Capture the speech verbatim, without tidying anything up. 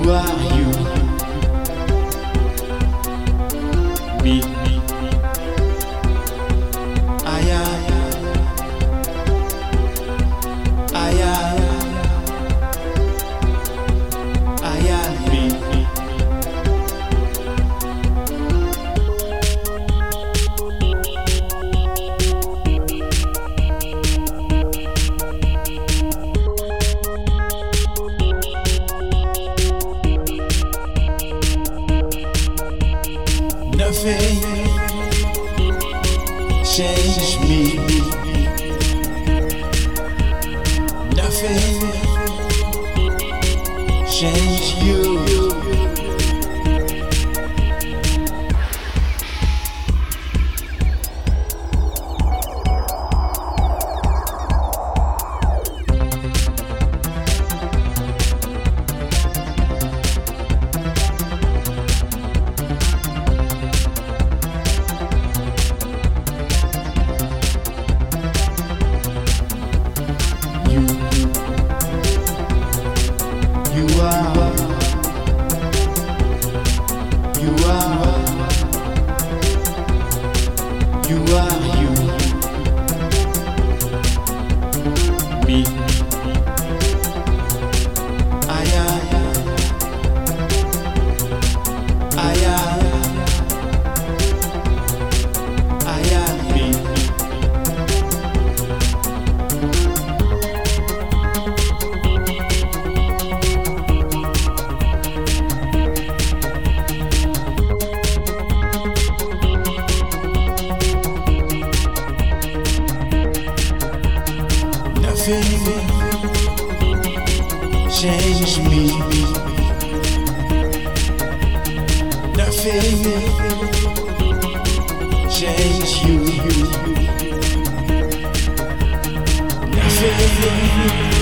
Who are you? Me. I am. I am. I am me. Nothing changed me. Nothing changed you. You are, you are, you are you, me, I am, I am, I am me. Nothing changed me. Nothing changed you. Nothing